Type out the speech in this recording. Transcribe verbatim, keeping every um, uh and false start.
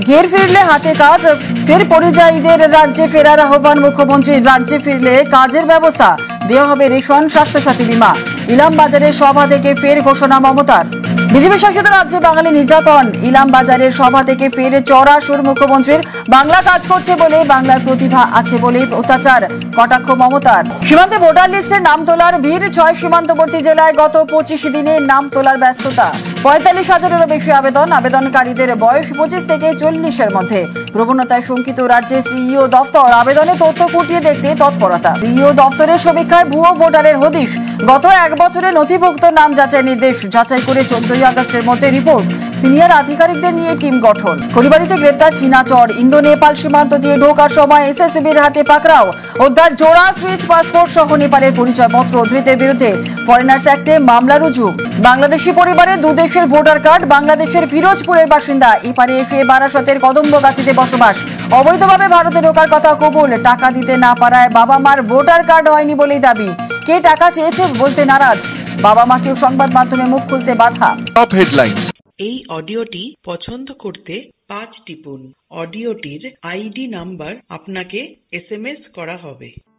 ঘের ফিরলে হাতে কাজ, ফের পরিযায়ীদের রাজ্যে ফেরার আহ্বান মুখ্যমন্ত্রীর। রাজ্যে ফিরলে কাজের ব্যবস্থা, দেওয়া হবে রেশন, স্বাস্থ্যসাথী বীমা। ইলাম বাজারের সভা থেকে ফের ঘোষণা মমতার। বিজেপি শাসিত রাজ্যে বাঙালি নির্যাতন, ইলাম বাজারের সভা থেকে ফের চড়া সুর মুখ্যমন্ত্রীর। বাংলা কাজ করছে বলে, বাংলার প্রতিভা আছে বলে অত্যাচার, কটাক্ষ মমতার। সীমান্তে ভোটার লিস্টের নাম তোলার ভিড়, ছয় সীমান্তবর্তী জেলায় গত পঁচিশ দিনে নাম তোলার ব্যস্ততা। পঁয়তাল্লিশ হাজারেরও বেশি আবেদন, আবেদনকারীদের বয়স পঁচিশ থেকে চল্লিশের মধ্যে। প্রবণতায় শঙ্কিত রাজ্যে সিইও দফতর, আবেদনে তথ্য খুঁটিয়ে দেখতে তৎপরতা। সিইও দফতরের সমীক্ষায় ভুয়ো ভোটারের হদিশ, গত এক বছরে নথিভুক্ত নাম যাচাই নির্দেশ, যাচাই করে চোদ্দই আগস্টের মধ্যে রিপোর্ট। সিনিয়র আধিকারিকদের নিয়ে টিম গঠন। খড়িবাড়িতে গ্রেপ্তার চীনা চর, ইন্দো নেপাল সীমান্ত দিয়ে ঢোকার সময় এসএসবির হাতে পাকড়াও। উদ্ধার জোড়া সুইস পাসপোর্ট সহ নেপালের পরিচয়পত্র, ধৃতের বিরুদ্ধে ফরেনার্স অ্যাক্টে মামলা রুজু। বাংলাদেশি পরিবারে দু দেশের ভোটার কার্ড, বাংলাদেশের ফিরোজপুরের বাসিন্দা, এপারে এসে বারাসতের কদম্বগাছিতে বসবাস। অবৈধভাবে ভারতে ঢোকার কথা কবুল, টাকা দিতে না পারায় বাবা মার ভোটার কার্ড হয়নি বলেই দাবি। কে টাকা চেয়েছে বলতে নারাজ, বাবা মাকেও সংবাদ মাধ্যমে মুখ খুলতে বাধা। Top headlines. এই অডিওটি পছন্দ করতে পাঁচ টিপুন। অডিওটির আইডি নাম্বার আপনাকে এসএমএস করা হবে।